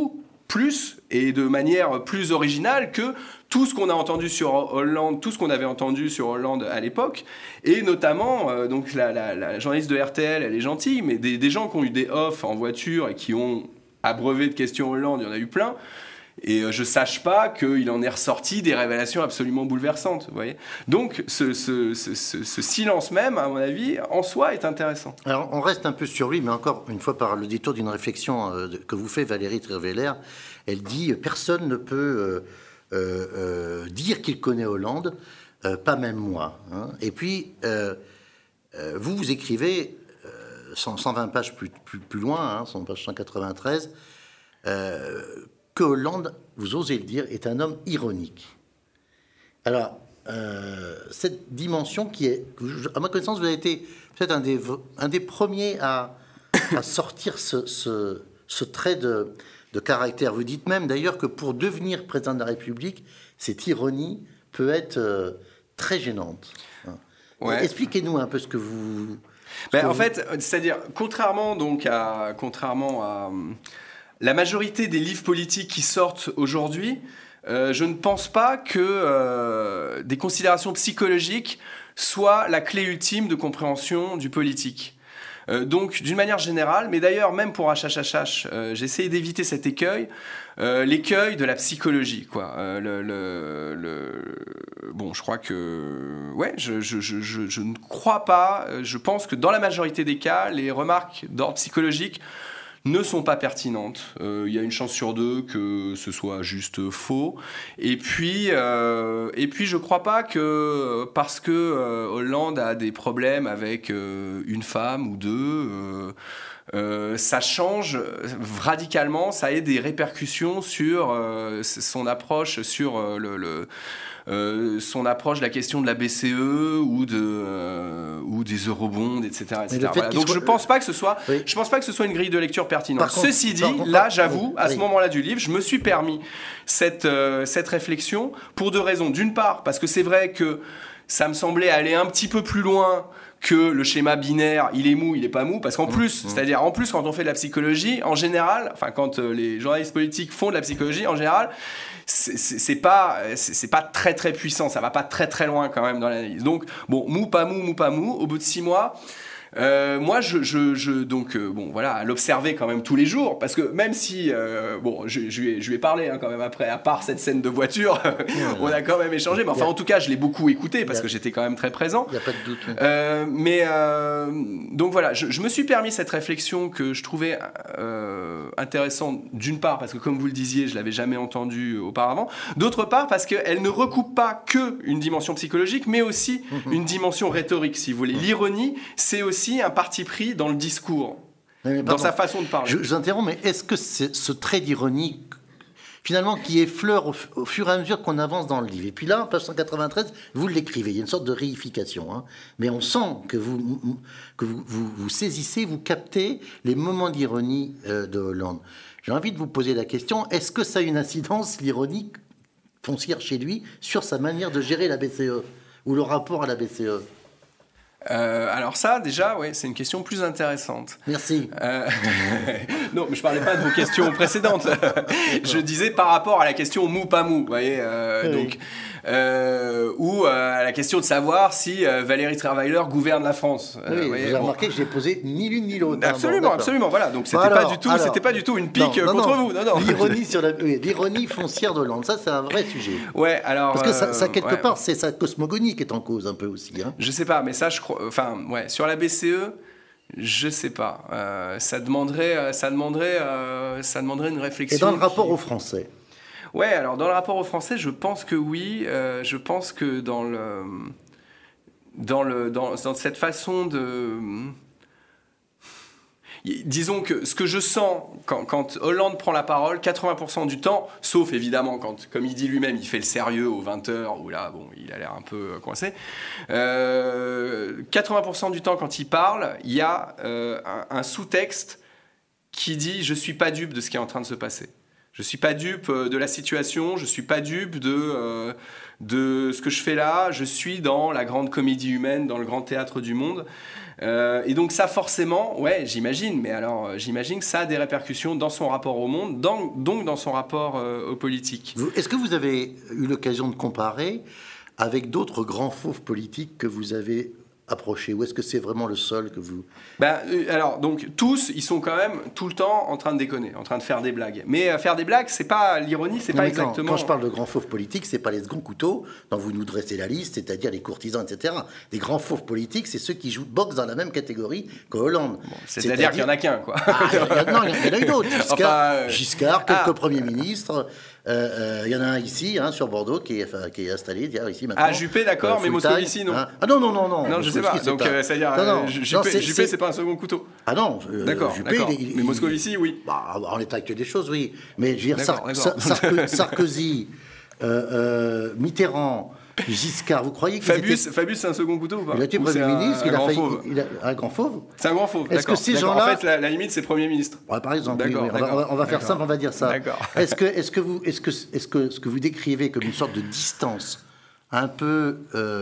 plus et de manière plus originale que tout ce qu'on a entendu sur Hollande, tout ce qu'on avait entendu sur Hollande à l'époque, et notamment, euh, donc la, la, la journaliste de R T L, elle est gentille, mais des, des gens qui ont eu des off en voiture et qui ont abreuvé de questions Hollande, il y en a eu plein, et euh, je sache pas qu'il en est ressorti des révélations absolument bouleversantes, vous voyez. Donc ce, ce, ce, ce, ce silence même, à mon avis, en soi, est intéressant. Alors on reste un peu sur lui, mais encore une fois par le détour d'une réflexion euh, que vous fait Valérie Trierweiler, elle dit « Personne ne peut... Euh, Euh, euh, dire qu'il connaît Hollande, euh, pas même moi. Hein. » Et puis, euh, euh, vous, vous écrivez, euh, cent, cent vingt pages plus, plus, plus loin, hein, cent page cent quatre-vingt-treize, euh, que Hollande, vous osez le dire, est un homme ironique. Alors, euh, cette dimension qui est, à ma connaissance, vous avez été peut-être un des, un des premiers à, à sortir ce, ce, ce trait de... de caractère. Vous dites même d'ailleurs que pour devenir président de la République, cette ironie peut être euh, très gênante. Ouais. Expliquez-nous un peu ce que vous... Ce ben, que en vous... fait, c'est-à-dire, contrairement, donc à, contrairement à la majorité des livres politiques qui sortent aujourd'hui, euh, je ne pense pas que euh, des considérations psychologiques soient la clé ultime de compréhension du politique. Euh, donc, d'une manière générale, mais d'ailleurs, même pour H H H H, euh, j'ai essayé d'éviter cet écueil, euh, l'écueil de la psychologie, quoi. Euh, le, le, le... Bon, je crois que... Ouais, je, je, je, je, je ne crois pas, je pense que dans la majorité des cas, les remarques d'ordre psychologique ne sont pas pertinentes. Il euh, y a une chance sur deux que ce soit juste faux. Et puis, euh, et puis je ne crois pas que parce que euh, Hollande a des problèmes avec euh, une femme ou deux, euh, euh, ça change radicalement, ça ait des répercussions sur euh, son approche, sur euh, le... le Euh, son approche de la question de la B C E ou, de, euh, ou des eurobonds, et cetera, et cetera. Voilà. Donc soit... je ne pense pas que ce soit, oui. je pense pas que ce soit une grille de lecture pertinente. Par Ceci contre, dit, contre, là, j'avoue, oui. à ce oui. moment-là du livre, je me suis permis cette, euh, cette réflexion pour deux raisons. D'une part, parce que c'est vrai que ça me semblait aller un petit peu plus loin que le schéma binaire, il est mou, il est pas mou, parce qu'en plus, mmh. c'est-à-dire en plus quand on fait de la psychologie, en général, enfin quand euh, les journalistes politiques font de la psychologie, en général, c'est, c'est, c'est pas, c'est, c'est pas très très puissant, ça va pas très très loin quand même dans l'analyse. Donc bon, mou, pas mou, mou, pas mou, au bout de six mois. Euh, moi, je, je, je donc euh, bon, voilà, à l'observer quand même tous les jours, parce que même si euh, bon, je, je, lui ai, je lui ai parlé hein, quand même après, à part cette scène de voiture, on a quand même échangé, mais enfin, en tout cas, je l'ai beaucoup écouté parce que j'étais quand même très présent. Il n'y a pas de doute. Euh, mais euh, donc voilà, je, je me suis permis cette réflexion que je trouvais euh, intéressante, d'une part parce que, comme vous le disiez, je l'avais jamais entendue auparavant, d'autre part parce qu'elle ne recoupe pas que une dimension psychologique, mais aussi mmh. une dimension rhétorique, si vous voulez. L'ironie, c'est aussi un parti pris dans le discours, oui, dans sa façon de parler. Je, je interromps, mais est-ce que c'est ce trait d'ironie, finalement, qui effleure au, au fur et à mesure qu'on avance dans le livre? Et puis là, page cent quatre-vingt-treize, vous l'écrivez, il y a une sorte de réification, hein, mais on sent que vous, que vous, vous, vous saisissez, vous captez les moments d'ironie euh, de Hollande. J'ai envie de vous poser la question, est-ce que ça a une incidence, l'ironie foncière chez lui, sur sa manière de gérer la B C E, ou le rapport à la B C E? Euh, alors ça, déjà, ouais, c'est une question plus intéressante. Merci. Euh, non, mais je parlais pas de vos questions précédentes. Je disais par rapport à la question mou pas mou, vous voyez. Euh, oui. Donc, euh, ou euh, à la question de savoir si euh, Valérie Trierweiler gouverne la France. Oui, euh, vous voyez, vous avez bon. remarqué que j'ai posé ni l'une ni l'autre. Absolument, hein, bon, absolument. Voilà. Donc c'était alors, pas du tout, alors, c'était pas du tout une pique non, non, contre non. vous. Non, non. L'ironie sur la, oui, l'ironie foncière de Hollande, ça c'est un vrai sujet. Ouais, alors. Parce que ça, ça quelque ouais. part, c'est sa cosmogonie qui est en cause un peu aussi. Hein. Je sais pas, mais ça, je crois. Enfin, ouais, sur la B C E, je sais pas. Euh, ça demanderait, ça demanderait, euh, ça demanderait une réflexion. Et dans le rapport qui... aux Français. Ouais, alors dans le rapport aux Français, je pense que oui. Euh, je pense que dans le, dans le, dans, dans cette façon de, disons que ce que je sens quand, quand Hollande prend la parole, quatre-vingts pour cent du temps, sauf évidemment quand, comme il dit lui-même, il fait le sérieux aux vingt heures, où là, bon, il a l'air un peu coincé. Euh, quatre-vingts pour cent du temps, quand il parle, il y a euh, un, un sous-texte qui dit « Je ne suis pas dupe de ce qui est en train de se passer ». Je suis pas dupe de la situation, je suis pas dupe de, euh, de ce que je fais là, je suis dans la grande comédie humaine, dans le grand théâtre du monde. Euh, et donc ça forcément, ouais, j'imagine, mais alors j'imagine que ça a des répercussions dans son rapport au monde, dans, donc dans son rapport euh, aux politiques. Vous, est-ce que vous avez eu l'occasion de comparer avec d'autres grands fauves politiques que vous avez approchés, ou est-ce que c'est vraiment le seul que vous... Ben, euh, alors, donc, tous, ils sont quand même tout le temps en train de déconner, en train de faire des blagues. Mais euh, faire des blagues, c'est pas l'ironie, c'est non, pas quand, exactement... Quand je parle de grands fauves politiques, c'est pas les seconds couteaux dont vous nous dressez la liste, c'est-à-dire les courtisans, et cetera. Les grands fauves politiques, c'est ceux qui jouent boxe dans la même catégorie que Hollande. Bon, c'est-à-dire, c'est-à-dire qu'il y en a qu'un, quoi. Ah, y a, non, il y en a eu d'autres. Giscard, enfin, euh... Giscard quelques ah. premiers ministres... Il euh, euh, y en a un ici, hein, sur Bordeaux, qui est, enfin, qui est installé ici maintenant. Ah, Juppé, d'accord, euh, mais Moscovici, non. Hein. Ah non, non, non, non. Non, je sais pas. Donc, euh, c'est-à-dire, non, non, Juppé, non, c'est, Juppé, c'est... c'est pas un second couteau. Ah non, euh, d'accord, Juppé, d'accord. Il, il, mais Moscovici, oui. Bah, en l'état actuel des choses, oui. Mais je veux dire, d'accord, Sar- d'accord. Sar- Sarkozy, euh, euh, Mitterrand, Giscard, vous croyez que Fabius, étaient... Fabius, c'est un second couteau ou pas? Il a été Premier ministre, il a failli. Il a un grand fauve. C'est un grand fauve. Est-ce d'accord, que ces d'accord. gens-là. En fait, la, la limite, c'est Premier ministre. Ouais, par exemple, d'accord, oui, oui. On, va, on va faire simple, on va dire ça. D'accord. Est-ce que, est-ce que vous, est-ce que, est-ce que ce que vous décrivez comme une sorte de distance, un peu, euh,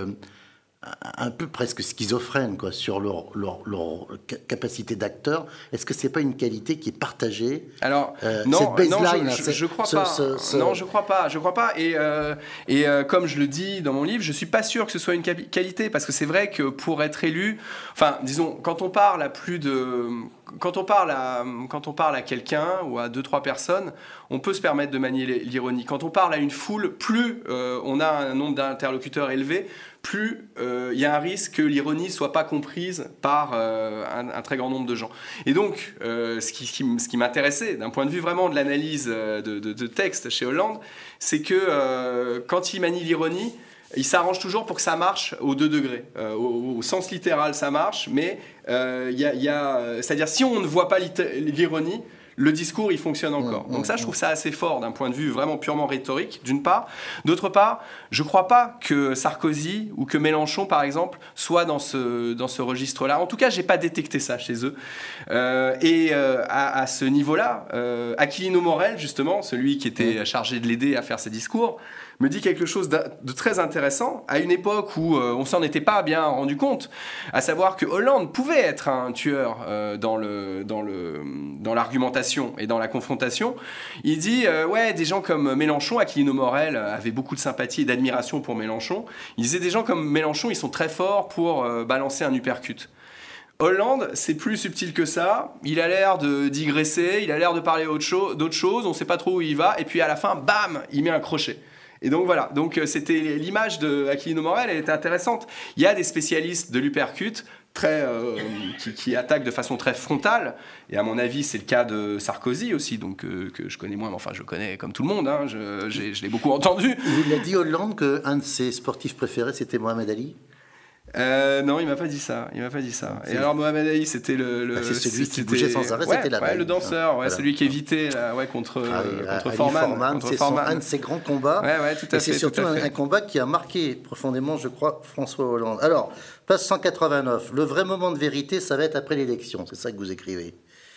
un peu presque schizophrène, quoi, sur leur, leur, leur capacité d'acteur, est-ce que c'est pas une qualité qui est partagée? Alors, euh, non, cette non, baseline, je, je, je crois ce, pas. Ce, ce... Non, je crois pas. Je crois pas. Et, euh, et euh, comme je le dis dans mon livre, je suis pas sûr que ce soit une qualité, parce que c'est vrai que pour être élu, enfin, disons, quand on parle à plus de, quand on parle à, quand on parle à quelqu'un ou à deux trois personnes, on peut se permettre de manier l'ironie. Quand on parle à une foule, plus euh, on a un nombre d'interlocuteurs élevé, plus il euh, y a un risque que l'ironie soit pas comprise par euh, un, un très grand nombre de gens. Et donc, euh, ce qui, qui, ce qui m'intéressait, d'un point de vue vraiment de l'analyse de, de, de texte chez Hollande, c'est que euh, quand il manie l'ironie, il s'arrange toujours pour que ça marche au deux degrés. Euh, au, au sens littéral, ça marche, mais euh, y a, y a, c'est-à-dire si on ne voit pas l'ironie, le discours, il fonctionne encore. Mmh, Donc ça, je trouve ça assez fort d'un point de vue vraiment purement rhétorique, d'une part. D'autre part, je ne crois pas que Sarkozy ou que Mélenchon, par exemple, soient dans ce, dans ce registre-là. En tout cas, je n'ai pas détecté ça chez eux. Euh, et euh, à, à ce niveau-là, euh, Aquilino Morel, justement, celui qui était chargé de l'aider à faire ses discours, me dit quelque chose de très intéressant, à une époque où euh, on s'en était pas bien rendu compte, à savoir que Hollande pouvait être un tueur euh, dans, le, dans, le, dans l'argumentation et dans la confrontation. Il dit, euh, ouais, des gens comme Mélenchon, Aquilino Morel avait beaucoup de sympathie et d'admiration pour Mélenchon, il disait, des gens comme Mélenchon, ils sont très forts pour euh, balancer un uppercut. Hollande, c'est plus subtil que ça, il a l'air de digresser, il a l'air de parler autre chose, d'autre chose, on ne sait pas trop où il va, et puis à la fin, bam, il met un crochet. Et donc voilà, donc c'était l'image de Aquilino Morel, elle était intéressante. Il y a des spécialistes de l'uppercut très, euh, qui, qui attaquent de façon très frontale, et à mon avis c'est le cas de Sarkozy aussi, donc euh, que je connais moins, mais enfin je le connais comme tout le monde, hein, je, j'ai, je l'ai beaucoup entendu. Il a dit Hollande qu'un de ses sportifs préférés c'était Mohamed Ali? Euh, non, il m'a pas dit ça. Il m'a pas dit ça. Et alors Mohamed Ali, c'était le, le bah, c'est celui c'était, qui bougeait sans arrêt, ouais, c'était la ouais, balle. le danseur, ouais, voilà. Celui qui évitait là, ouais, contre ah, oui, contre Ali Foreman. Foreman Contre c'est Foreman. son, un de ses grands combats. Ouais, ouais, tout à et fait. C'est surtout un, un combat qui a marqué profondément, je crois, François Hollande. Alors, page cent quatre-vingt-neuf. Le vrai moment de vérité, ça va être après l'élection. C'est ça que vous écrivez.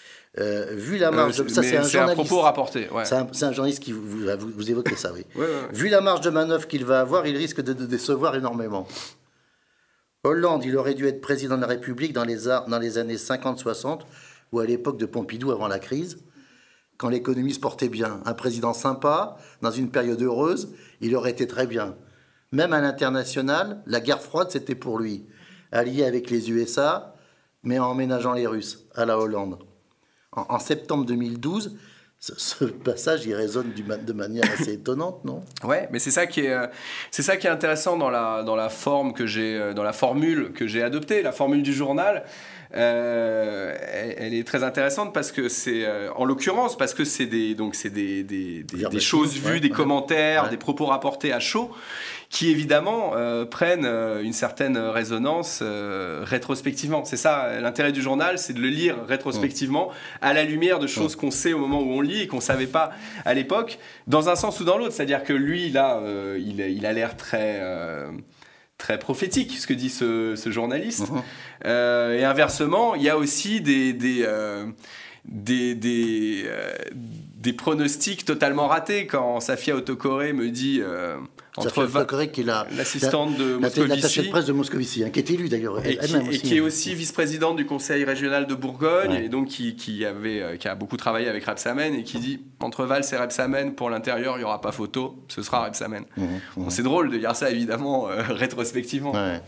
Euh, vu la marge, euh, de... ça c'est un c'est journaliste. un propos rapporté. Ouais. C'est, un, c'est un journaliste qui vous, vous, vous évoquez ça, oui. ouais, ouais, ouais. Vu la marge de manœuvre qu'il va avoir, il risque de, de décevoir énormément. Hollande, il aurait dû être président de la République dans les, ar- dans les années cinquante soixante ou à l'époque de Pompidou avant la crise, quand l'économie se portait bien. Un président sympa, dans une période heureuse, il aurait été très bien. Même à l'international, la guerre froide, c'était pour lui. Allié avec les U S A, mais en ménageant les Russes, à la Hollande. En, en septembre deux mille douze, ce, ce passage, il résonne du, de manière assez étonnante, non? Ouais, mais c'est ça qui est, c'est ça qui est intéressant dans la, dans la forme que j'ai, dans la formule que j'ai adoptée, la formule du journal. Euh, elle, elle est très intéressante parce que c'est, euh, en l'occurrence, parce que c'est des, donc c'est des, des, des, des choses vues, ouais, des ouais. commentaires, ouais. des propos rapportés à chaud, qui évidemment euh, prennent euh, une certaine résonance euh, rétrospectivement. C'est ça, l'intérêt du journal, c'est de le lire rétrospectivement mmh. à la lumière de choses mmh. qu'on sait au moment où on lit et qu'on ne savait pas à l'époque, dans un sens ou dans l'autre. C'est-à-dire que lui, là, euh, il, il a l'air très... Euh, très prophétique, ce que dit ce, ce journaliste. Mmh. Euh, et inversement, il y a aussi des... des, euh, des, des, euh, des pronostics totalement ratés. Quand Safia Autocoré me dit... Euh, Safia Autocoré, qui est la, l'assistante de la, Moscovici. L'attachée de presse de Moscovici, hein, qui est élue d'ailleurs. Et, qui, aussi, et qui est aussi vice-présidente du conseil régional de Bourgogne, ouais. et donc qui, qui, avait, qui a beaucoup travaillé avec Rebsamen, et qui dit, entre Valls et Rebsamen, pour l'intérieur, il n'y aura pas photo, ce sera Rebsamen. Mmh, mmh. Bon, c'est drôle de dire ça, évidemment, euh, rétrospectivement. Ouais.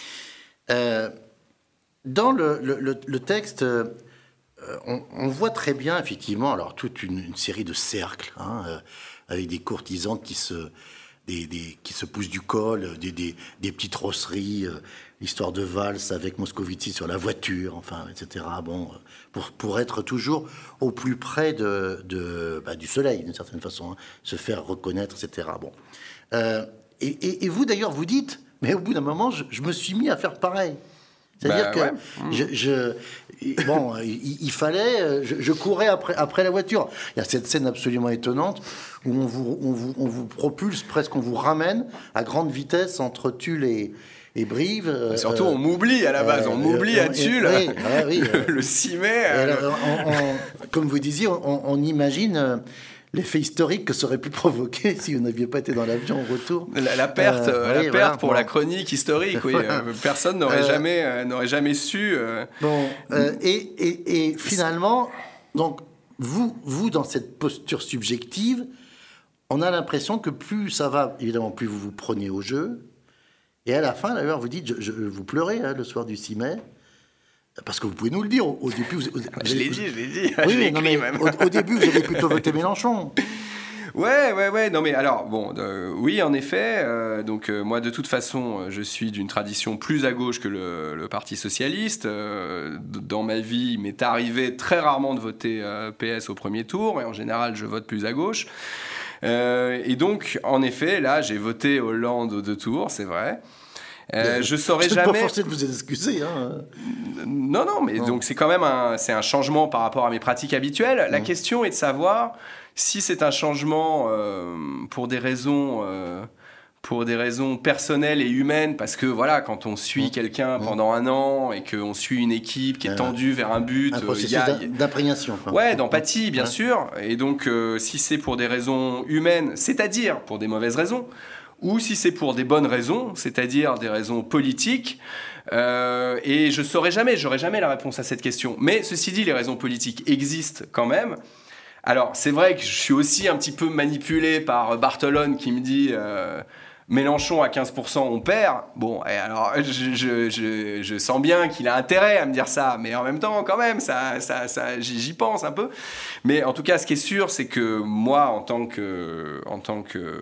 Euh, dans le, le, le texte... Euh, On, on voit très bien, effectivement, alors toute une, une série de cercles, hein, euh, avec des courtisanes qui se, des, des, qui se poussent du col, des, des, des petites rosseries, euh, l'histoire de Valls avec Moscovici sur la voiture, enfin, et cetera. Bon, pour, pour être toujours au plus près de, de, bah, du soleil, d'une certaine façon, hein, se faire reconnaître, et cetera. Bon. Euh, et, et, et vous, d'ailleurs, vous dites, mais au bout d'un moment, je, je me suis mis à faire pareil. C'est-à-dire bah, que ouais. je, je, bon, il, il fallait, je, je courais après, après la voiture. Il y a cette scène absolument étonnante où on vous, on vous, on vous propulse, presque on vous ramène à grande vitesse entre Tulle et, et Brive. Et surtout, euh, on m'oublie à la base, euh, on m'oublie euh, à Tulle, oui, ah, oui, le, le six mai. Alors, on, on, comme vous disiez, on, on imagine... l'effet historique que ça aurait pu provoquer si vous n'aviez pas été dans l'avion au retour. La, la perte, euh, la oui, perte voilà, pour bon. la chronique historique, oui. euh, personne n'aurait, euh, jamais, euh, n'aurait jamais su. Euh... Bon, euh, et, et, et finalement, donc, vous, vous, dans cette posture subjective, on a l'impression que plus ça va, évidemment, plus vous vous prenez au jeu. Et à la fin, d'ailleurs, vous dites, je, je, vous pleurez hein, le soir du six mai. Parce que vous pouvez nous le dire, au, au début... Vous, vous, je l'ai dit, je l'ai dit. Oui, je l'ai non, mais même. Au, au début, vous avez plutôt voté Mélenchon. Ouais, ouais, ouais. Non, mais alors, bon, euh, oui, en effet. Euh, donc, euh, moi, de toute façon, je suis d'une tradition plus à gauche que le, le Parti socialiste. Euh, dans ma vie, il m'est arrivé très rarement de voter euh, P S au premier tour. Et en général, je vote plus à gauche. Euh, et donc, en effet, là, j'ai voté Hollande aux deux tours, c'est vrai. Euh, je saurais jamais. Je ne suis pas forcé de vous excuser. Hein. Non, non, mais non. Donc c'est quand même un, c'est un changement par rapport à mes pratiques habituelles. La mmh. question est de savoir si c'est un changement euh, pour des raisons, euh, pour des raisons personnelles et humaines, parce que voilà, quand on suit mmh. quelqu'un mmh. pendant un an et qu'on suit une équipe qui est tendue euh, vers un but, un processus euh, y a, d'imprégnation. Quoi. Ouais, d'empathie, bien ouais. sûr. Et donc, euh, si c'est pour des raisons humaines, c'est-à-dire pour des mauvaises raisons. Ou si c'est pour des bonnes raisons, c'est-à-dire des raisons politiques. Euh, et je ne saurais jamais, j'aurais jamais la réponse à cette question. Mais ceci dit, les raisons politiques existent quand même. Alors, c'est vrai que je suis aussi un petit peu manipulé par Barthelone qui me dit euh, Mélenchon à quinze pour cent, on perd. Bon, et alors, je, je, je, je sens bien qu'il a intérêt à me dire ça, mais en même temps, quand même, ça, ça, ça, j'y pense un peu. Mais en tout cas, ce qui est sûr, c'est que moi, en tant que... En tant que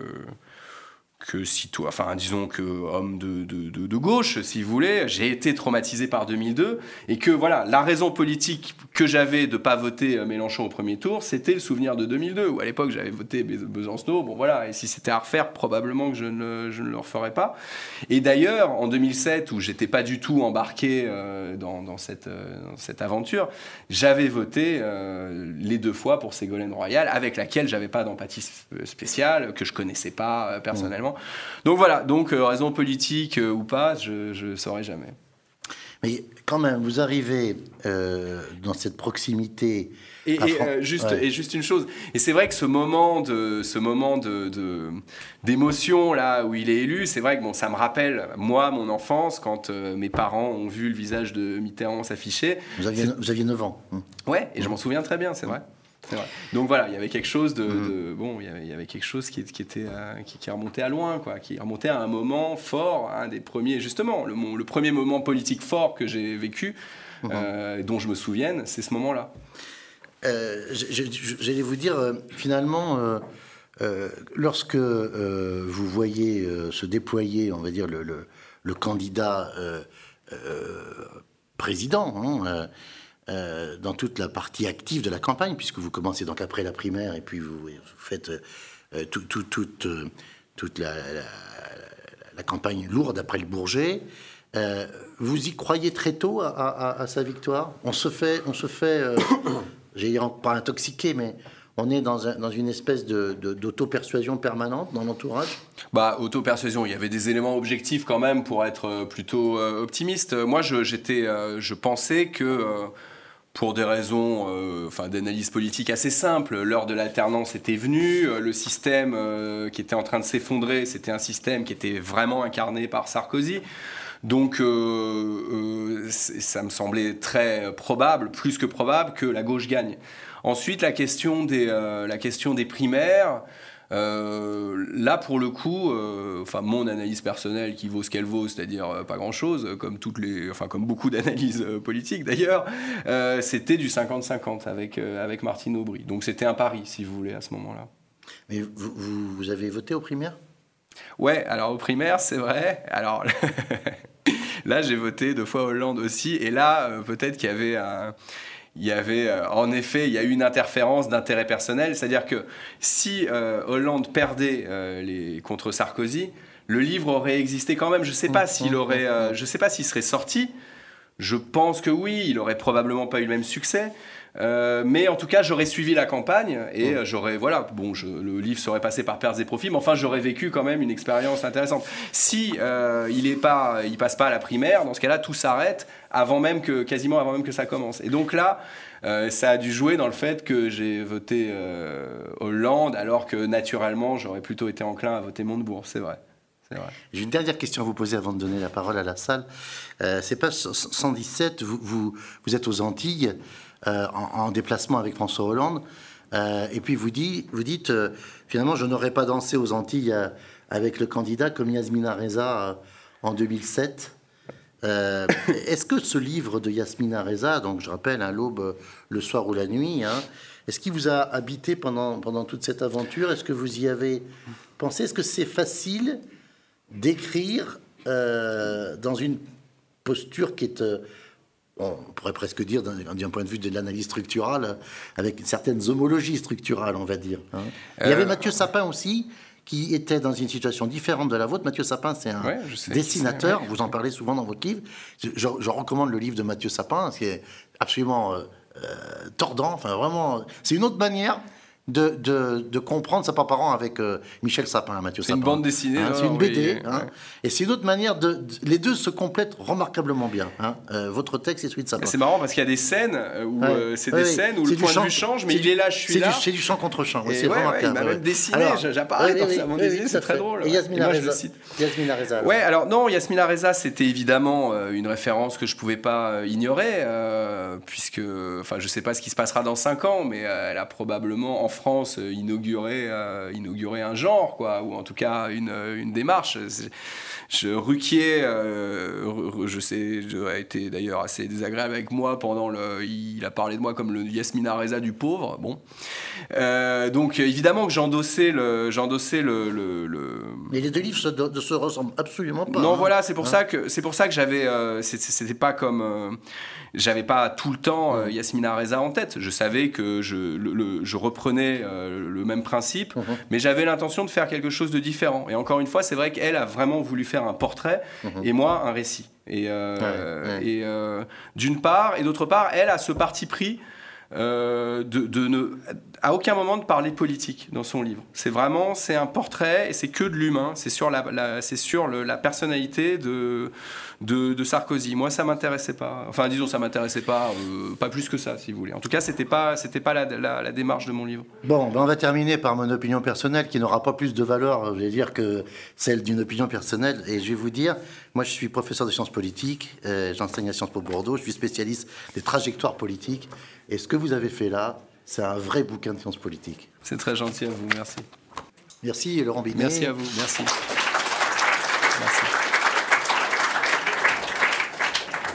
que citoyen, enfin disons que homme de, de, de, de gauche, si vous voulez, j'ai été traumatisé par deux mille deux et que voilà, la raison politique que j'avais de ne pas voter Mélenchon au premier tour, c'était le souvenir de deux mille deux, où à l'époque j'avais voté Besancenot, bon voilà, et si c'était à refaire, probablement que je ne, je ne le referais pas. Et d'ailleurs, en deux mille sept, où j'étais pas du tout embarqué euh, dans, dans, cette, euh, dans cette aventure, j'avais voté euh, les deux fois pour Ségolène Royal, avec laquelle j'avais pas d'empathie spéciale, que je connaissais pas euh, personnellement. Mmh. Donc voilà, donc euh, raison politique euh, ou pas, je ne saurais jamais. Mais quand même, vous arrivez euh, dans cette proximité. Et, et, euh, juste, ouais. et juste une chose, et c'est vrai que ce moment, de, ce moment de, de, d'émotion là où il est élu, c'est vrai que bon, ça me rappelle, moi, mon enfance, quand euh, mes parents ont vu le visage de Mitterrand s'afficher. Vous aviez, vous aviez neuf ans. Ouais, et mmh. je m'en souviens très bien, c'est vrai. C'est vrai. Donc voilà, il y avait quelque chose de, mmh. de bon, il y avait, il y avait quelque chose qui, qui était euh, qui, qui remontait à loin, quoi, qui remontait à un moment fort, un des premiers, justement, le, le premier moment politique fort que j'ai vécu, mmh. euh, dont je me souvienne, c'est ce moment-là. Euh, j'allais vous dire, euh, finalement, euh, euh, lorsque euh, vous voyez euh, se déployer, on va dire le, le, le candidat euh, euh, président. Hein, euh, Euh, dans toute la partie active de la campagne, puisque vous commencez donc après la primaire et puis vous, vous faites euh, tout, tout, tout, euh, toute la, la, la campagne lourde après le Bourget. Euh, vous y croyez très tôt à, à, à sa victoire ? On se fait, on se fait euh, j'ai dire pas intoxiqué, mais on est dans, un, dans une espèce de, de, d'auto-persuasion permanente dans l'entourage ? Bah, auto-persuasion, il y avait des éléments objectifs quand même pour être plutôt euh, optimiste. Moi, je, j'étais, euh, je pensais que... Euh, pour des raisons euh, enfin, d'analyse politique assez simples. L'heure de l'alternance était venue, le système euh, qui était en train de s'effondrer, c'était un système qui était vraiment incarné par Sarkozy. Donc euh, euh, ça me semblait très probable, plus que probable, que la gauche gagne. Ensuite, la question des, euh, la question des primaires... Euh, là pour le coup, euh, enfin mon analyse personnelle qui vaut ce qu'elle vaut, c'est-à-dire euh, pas grand-chose, comme toutes les, enfin comme beaucoup d'analyses euh, politiques d'ailleurs, euh, c'était du cinquante cinquante avec euh, avec Martine Aubry. Donc c'était un pari, si vous voulez, à ce moment-là. Mais vous, vous, vous avez voté aux primaires ? Ouais, alors aux primaires, c'est vrai. Alors là, j'ai voté deux fois Hollande aussi, et là, euh, peut-être qu'il y avait un Il y avait, en effet, il y a eu une interférence d'intérêt personnel, c'est-à-dire que si euh, Hollande perdait euh, les, contre Sarkozy, le livre aurait existé quand même. Je ne sais pas s'il aurait, euh, je sais pas s'il serait sorti. Je pense que oui, il aurait probablement pas eu le même succès. Euh, mais en tout cas, j'aurais suivi la campagne et mmh. j'aurais, voilà, bon, je, le livre serait passé par pertes et profits, mais enfin, j'aurais vécu quand même une expérience intéressante. Si euh, il est pas, il passe pas à la primaire, dans ce cas-là, tout s'arrête avant même que, quasiment avant même que ça commence. Et donc là, euh, ça a dû jouer dans le fait que j'ai voté euh, Hollande, alors que naturellement, j'aurais plutôt été enclin à voter Montebourg. C'est vrai. J'ai une dernière question à vous poser avant de donner la parole à la salle. Euh, c'est page cent dix-sept, vous, vous, vous êtes aux Antilles, euh, en, en déplacement avec François Hollande, euh, et puis vous, dit, vous dites, euh, finalement, je n'aurais pas dansé aux Antilles euh, avec le candidat comme Yasmina Reza euh, en deux mille sept. Euh, est-ce que ce livre de Yasmina Reza, donc je rappelle, hein, l'aube, le soir ou la nuit, hein, est-ce qu'il vous a habité pendant, pendant toute cette aventure ? Est-ce que vous y avez pensé ? Est-ce que c'est facile d'écrire euh, dans une posture qui est, euh, on pourrait presque dire, d'un, d'un point de vue de l'analyse structurale, avec certaines homologies structurales, on va dire. Hein. Euh... Il y avait Mathieu Sapin aussi, qui était dans une situation différente de la vôtre. Mathieu Sapin, c'est un ouais, dessinateur, ouais. Vous en parlez souvent dans votre livre. Je, je, je recommande le livre de Mathieu Sapin, qui est absolument euh, euh, tordant, enfin vraiment, c'est une autre manière De, de, de comprendre sa parent avec euh, Michel Sapin, Mathieu c'est Sapin. C'est une bande dessinée. Hein, non, c'est une B D. oui, hein, ouais. Et c'est une autre manière de, de... Les deux se complètent remarquablement bien. Hein. Euh, votre texte et celui de Sapin. C'est marrant parce qu'il y a des scènes où ouais. euh, c'est ouais, des ouais. scènes où c'est le point chant, de vue change, mais il est là, je suis c'est là. Du, c'est du chant contre chant. Ouais, et c'est ouais, remarquable. Ouais, il m'a même dessiné. Alors, j'apparais ouais, dans sa bande dessinée. C'est très drôle. Et Yasmina Reza. Yasmina Reza. Ouais, alors non, Yasmina Reza, c'était évidemment euh, une référence que je pouvais pas euh, ignorer, euh, puisque, enfin, je sais pas ce qui se passera dans cinq ans, mais euh, elle a probablement en France euh, inauguré. Euh, inaugurer un genre, quoi, ou en tout cas une, une démarche. Je, Ruquier, euh, je sais, a été d'ailleurs assez désagréable avec moi pendant le. Il a parlé de moi comme le Yasmina Reza du pauvre. Bon, euh, donc évidemment que j'endossais le, j'endossais le, le, le. Mais les deux livres se, de, se ressemblent absolument pas. Non, hein. voilà, c'est pour hein. ça que c'est pour ça que j'avais. Euh, c'était pas comme. Euh, J'avais pas tout le temps euh, Yasmina Reza en tête. Je savais que je, le, le, je reprenais euh, le même principe, mmh. mais j'avais l'intention de faire quelque chose de différent. Et encore une fois, c'est vrai qu'elle a vraiment voulu faire un portrait mmh. et moi un récit. Et, euh, ouais, ouais. et euh, d'une part, et d'autre part, elle a ce parti pris euh, de, de ne, à aucun moment de parler politique dans son livre. C'est vraiment, c'est un portrait et c'est que de l'humain. C'est sur la, la c'est sur le, la personnalité de De, de Sarkozy. Moi, ça m'intéressait pas. Enfin, disons, ça m'intéressait pas, euh, pas plus que ça, si vous voulez. En tout cas, c'était pas, c'était pas la, la, la démarche de mon livre. Bon, ben on va terminer par mon opinion personnelle, qui n'aura pas plus de valeur, je vais dire, que celle d'une opinion personnelle. Et je vais vous dire, moi, je suis professeur de sciences politiques, euh, j'enseigne à Sciences Po Bordeaux, je suis spécialiste des trajectoires politiques. Et ce que vous avez fait là, c'est un vrai bouquin de sciences politiques. C'est très gentil à vous, merci. Merci, Laurent Binet. Merci à vous, merci.